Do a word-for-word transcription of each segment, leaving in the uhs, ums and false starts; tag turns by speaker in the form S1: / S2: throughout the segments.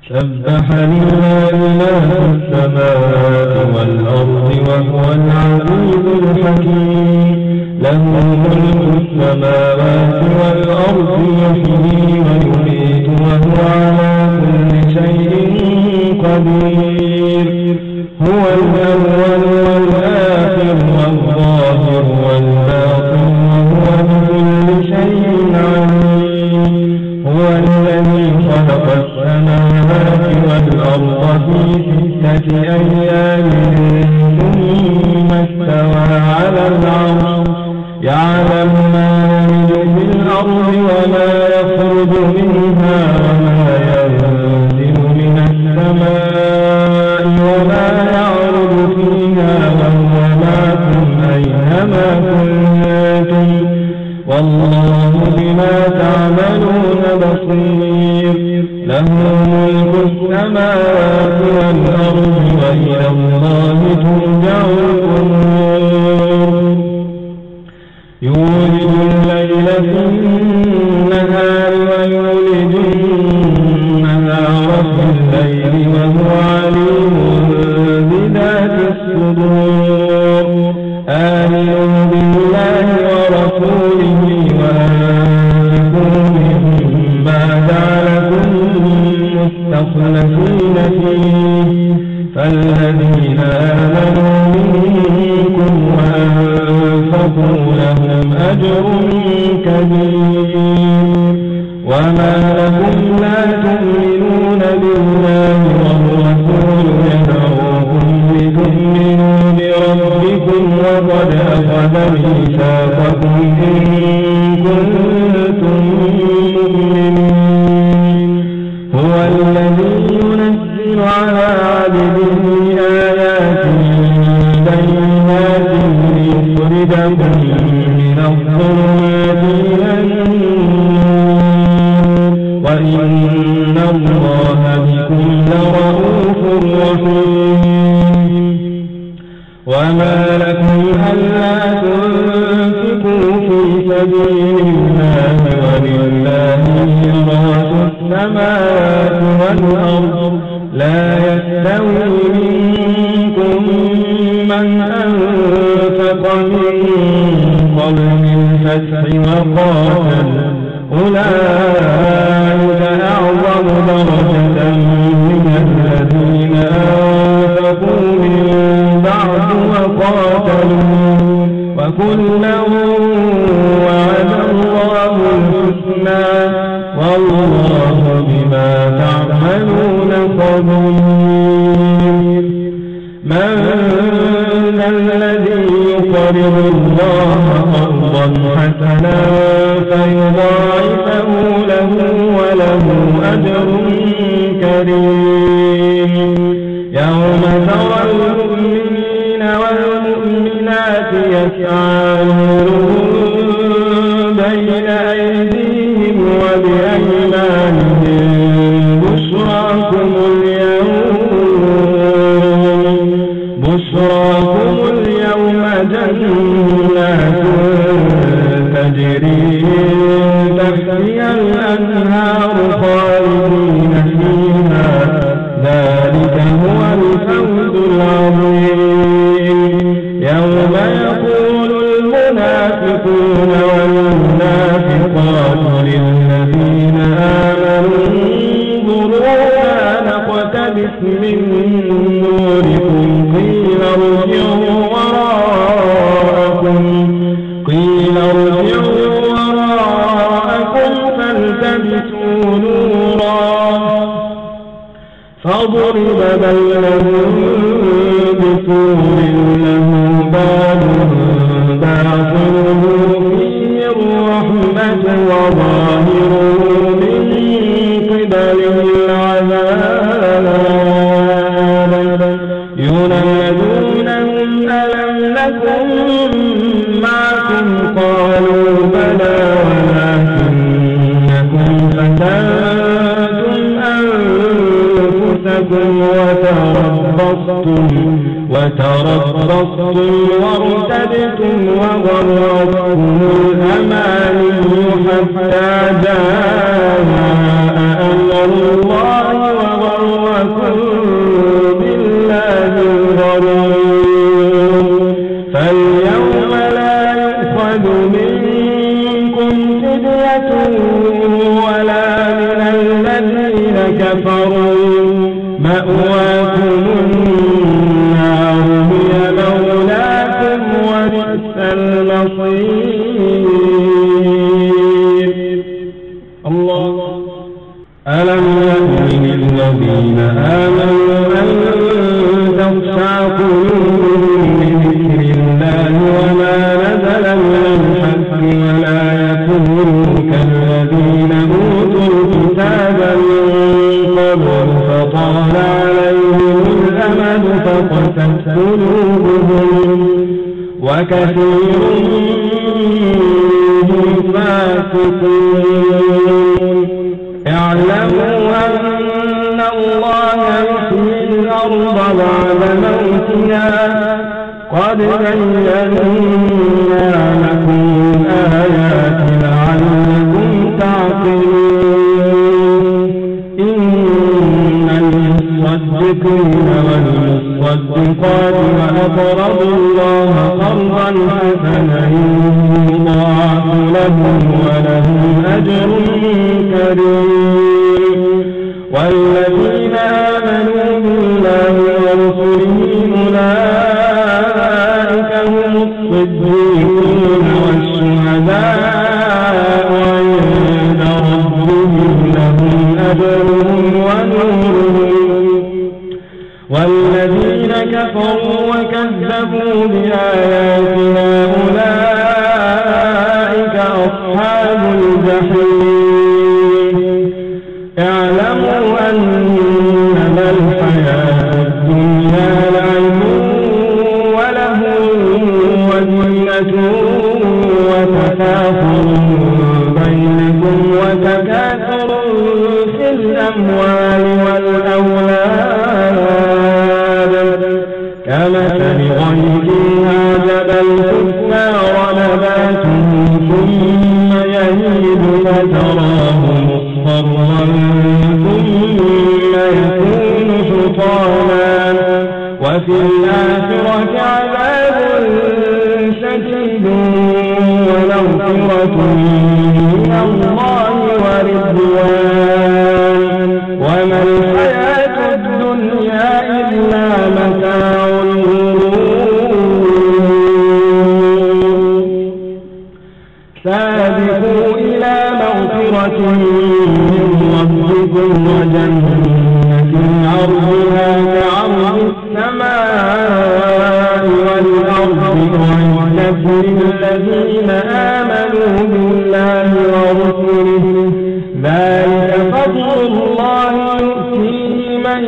S1: سبح لله ما في السماوات والأرض وهو العزيز الحكيم له ملك السماوات والأرض يحيي ويميت وهو على كل شيء قدير هو الأول والآخر والظاهر والباطن وهو بكل شيء عليم هو الذي خلق السماوات والأرض في ستة أيام ثم استوى على العرش يعلم ما يلج في الأرض وما يخرج منها وما ينزل من السماء وما يعرج فيها وهو معكم أينما كنتم والله بما تعملون بصير له ملك السماوات والأرض وإلى الله ترجع الأمور يولج الليل في النهار ويولج النهار في الليل وهو عليم بذات الصدور آمنوا بالله ورسوله وأنفقوا مما جعلكم مستخلفين فيه فالذين آمنوا منكم وأنفقوا لهم أجر كبير وما لكم لا تؤمنون بالله والرسول يدعوكم لتؤمنوا بربكم وقد أخذ ميثاقكم إن كنتم مؤمنين هو الذي ينزل على عبده آيات بينات ليخرجكم من الظلمات إلى النور وإن الله بكم لرؤوف رحيم وما لكم ألا تنفقوا في سبيل الله ولله ميراث السماوات والأرض لا يستوي منكم من أنفق من قبل الفتح وقاتل أولئك أعظم درجة من الذين أنفقوا من بعد وقاتلوا وكلا وعد الله الحسنى والله بما تعملون خبير من ذا الذي يقرض الله قرضا حسنا فيضاعفه له وله أجر كريم يوم ترى المؤمنين والمؤمنات يسعى نورهم بين أيديهم وبأيمانهم بشراكم اليوم بشراكم اليوم جنات تجري تحتها الأنهار خالدين فيها ذلك هو الفوز العظيم يوم يقول المنافقون والمنافقات للذين آمنوا انظرونا نقتبس من نوركم قيل ارجعوا وراءكم قيل ارجعوا وراءكم فالتمسوا نورا فضرب بينهم بسور له باب باطنه فيه الرحمة وظاهره من قبله العذاب ينادونهم ألم نكن معكم قالوا بلى ولكنكم فتنتم أنفسكم وتربصتم وتربصتم وارتبتم وغرتكم الأماني حتى جاء أمر الله وغرتكم كفروا مأواكم النار هي مولاكم وبئس المصير. الله. ألم يأن للذين آمنوا أن تخشع قلوبهم لذكر الله وما نزل من الحق ولا يكونوا كالذين أوتوا الكتاب من قبل فطال عليهم الأمد فقست قلوبهم وكثير منهم فاسقون. اعلموا أن الله يحيي الأرض بعد موتها قد بينا لكم الآيات لعلكم تعقلون. إن المصدقين والمصدقات وأقرضوا الله قرضا حسنا يضاعف لهم ولهم أجر كريم. والذين آمنوا بالله ورسله أولئك هم الصديقون والشهداء عند ربهم لهم أجرهم ونورهم. والذين كفروا وكذبوا بآياتنا أولئك أصحاب الجحيم. اعلموا أنما الحياة الدنيا لعب وله وزينة وتكاثر بينكم وتكاثر في الأموال والأولاد كمثل غيث أعجب الكفار نباته ثم يهيج فتراه مصفرا ثم يكون حطاما وفي الآخرة عذاب شديد ومغفرة من الله ورضوان وما الحياة الدنيا إلا متاع الغرور. سابقوا إلى مغفرة من ربكم وجنة عرضها كعرض السماء والأرض أعدت للذين آمنوا بالله ورسله ذلك فضل الله يؤتيه من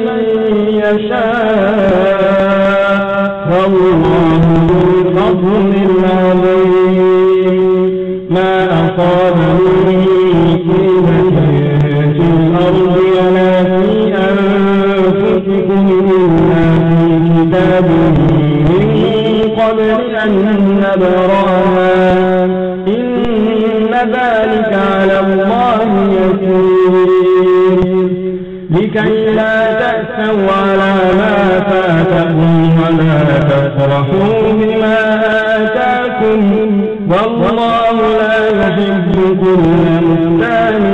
S1: يشاء والله ذو الفضل العظيم. ما أصاب من مصيبة في الأرض ولا في أنفسكم إلا في كتاب من قبل أن نبرأها إن ذلك على الله يسير. لكي لا تأسوا على ما فاتكم ولا تفرحوا بما آتاكم والله لا يحب كل مختال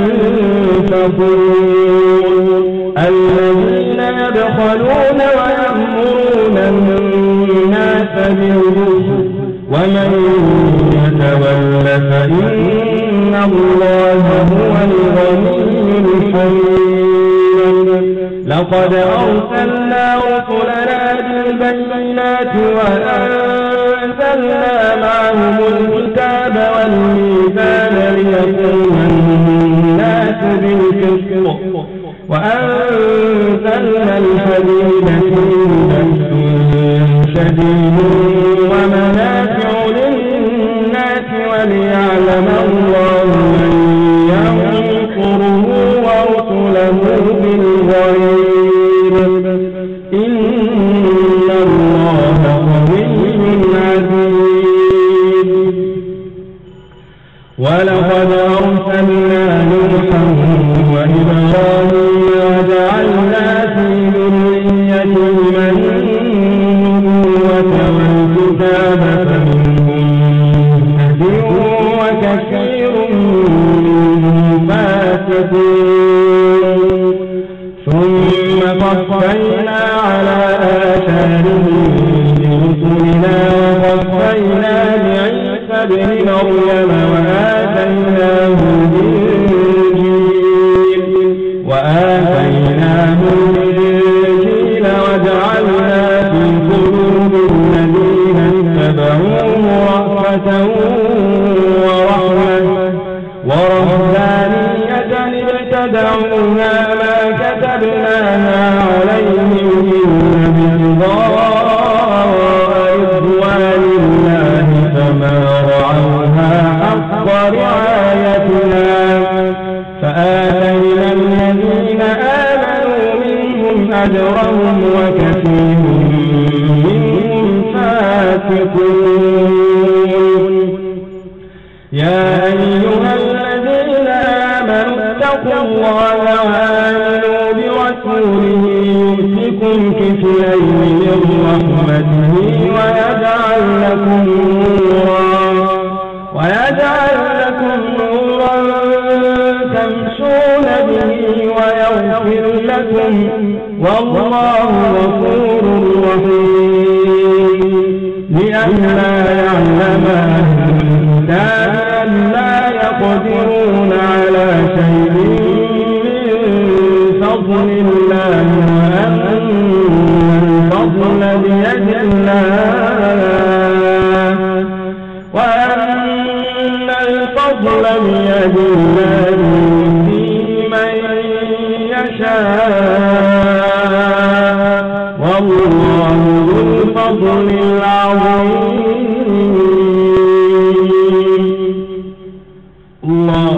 S1: فخور. الذين يبخلون ويأمرون الناس بالبخل ومن يتول فإن الله هو الغني الحميد. لقد أرسلنا رسلنا بالبينات وأنزلنا معهم الكتاب والميزان ليقوم الناس بالقسط وأنزلنا الحديد فيه بأس شديد ومنافع للناس وليعلم الله من ينصره ورسله بالغيب إن الله قوي عزيز. ولقد أرسلنا نوحا وإبراهيم وجعلنا في ذريتهما النبوة والكتاب فمنهم مهتد وكثير منهم فاسقون. وآتيناهم الإنجيل وجعلنا في قلوب الذين اتبعوه رأفة ورحمة ورهبانية ابتدعوها ما كتبناها عليهم إلا ابتغاء رضوان الله فما رعوها حق رعايتها فآتينا الذين آمنوا منهم أجرهم وكثير منهم فاسقون. يا أيها الذين آمنوا اتقوا الله وآمنوا برسوله يؤتكم كفلين من رحمته ويجعل لكم نورا ويجعل لكم نورا تمشون به ويغفر لكم والله غفور رحيم. لئلا يعلم أهل الكتاب ألا يقدرون على شيء من فضل الله وأن الفضل بيد الله وأن الفضل بيد الله يؤتيه من يشاء والله ذو الفضل العظيم. الله